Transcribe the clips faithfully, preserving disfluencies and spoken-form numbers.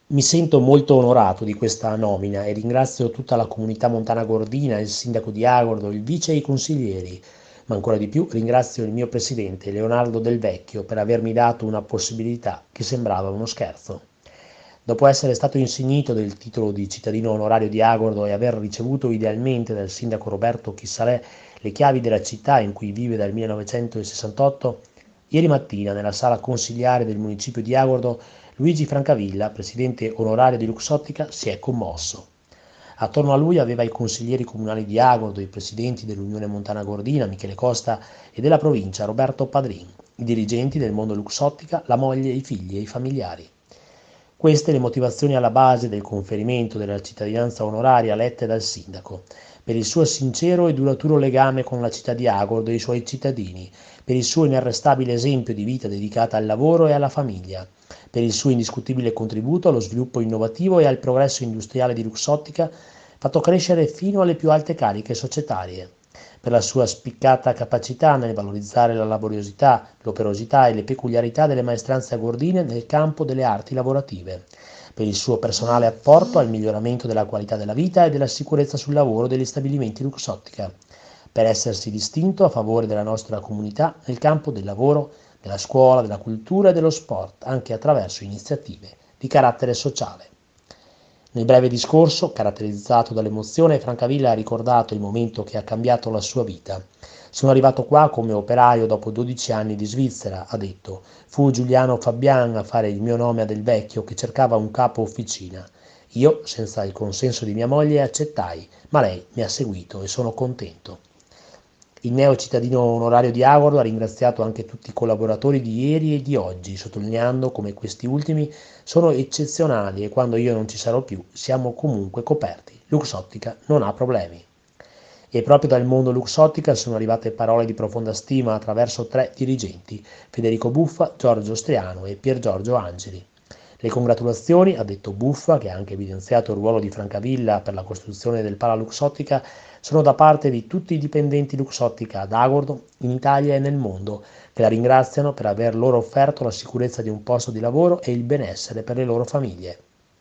Mi sento molto onorato di questa nomina e ringrazio tutta la comunità montana gordina, il sindaco di Agordo, il vice e i consiglieri, ma ancora di più ringrazio il mio presidente Leonardo Del Vecchio per avermi dato una possibilità che sembrava uno scherzo. Dopo essere stato insignito del titolo di cittadino onorario di Agordo e aver ricevuto idealmente dal sindaco Roberto Chissalè le chiavi della città in cui vive dal millenovecentosessantotto, ieri mattina nella sala consigliare del municipio di Agordo Luigi Francavilla, presidente onorario di Luxottica, si è commosso. Attorno a lui aveva i consiglieri comunali di Agordo, i presidenti dell'Unione Montana Gordina, Michele Costa, e della provincia, Roberto Padrin, i dirigenti del mondo Luxottica, la moglie, i figli e i familiari. Queste le motivazioni alla base del conferimento della cittadinanza onoraria lette dal sindaco, per il suo sincero e duraturo legame con la città di Agordo e i suoi cittadini, per il suo inarrestabile esempio di vita dedicata al lavoro e alla famiglia, per il suo indiscutibile contributo allo sviluppo innovativo e al progresso industriale di Luxottica, fatto crescere fino alle più alte cariche societarie, per la sua spiccata capacità nel valorizzare la laboriosità, l'operosità e le peculiarità delle maestranze agordine nel campo delle arti lavorative, per il suo personale apporto al miglioramento della qualità della vita e della sicurezza sul lavoro degli stabilimenti Luxottica, per essersi distinto a favore della nostra comunità nel campo del lavoro, della scuola, della cultura e dello sport, anche attraverso iniziative di carattere sociale. Nel breve discorso, caratterizzato dall'emozione, Francavilla ha ricordato il momento che ha cambiato la sua vita. Sono arrivato qua come operaio dopo dodici anni di Svizzera, ha detto. Fu Giuliano Fabian a fare il mio nome a Del Vecchio che cercava un capo officina. Io, senza il consenso di mia moglie, accettai, ma lei mi ha seguito e sono contento. Il neo cittadino onorario di Agordo ha ringraziato anche tutti i collaboratori di ieri e di oggi, sottolineando come questi ultimi sono eccezionali e quando io non ci sarò più siamo comunque coperti. Luxottica non ha problemi. E proprio dal mondo Luxottica sono arrivate parole di profonda stima attraverso tre dirigenti, Federico Buffa, Giorgio Striano e Pier Giorgio Angeli. Le congratulazioni, ha detto Buffa, che ha anche evidenziato il ruolo di Francavilla per la costruzione del Pala Luxottica, sono da parte di tutti i dipendenti Luxottica ad Agordo, in Italia e nel mondo, che la ringraziano per aver loro offerto la sicurezza di un posto di lavoro e il benessere per le loro famiglie.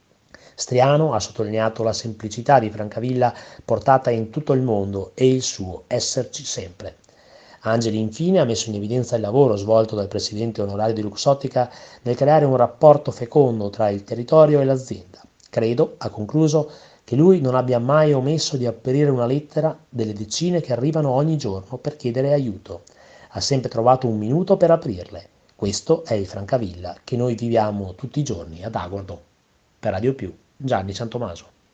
Striano ha sottolineato la semplicità di Francavilla portata in tutto il mondo e il suo esserci sempre. Angeli infine ha messo in evidenza il lavoro svolto dal presidente onorario di Luxottica nel creare un rapporto fecondo tra il territorio e l'azienda. Credo, ha concluso, che lui non abbia mai omesso di aprire una lettera delle decine che arrivano ogni giorno per chiedere aiuto. Ha sempre trovato un minuto per aprirle. Questo è il Francavilla che noi viviamo tutti i giorni ad Agordo. Per Radio Più, Gianni Santomaso.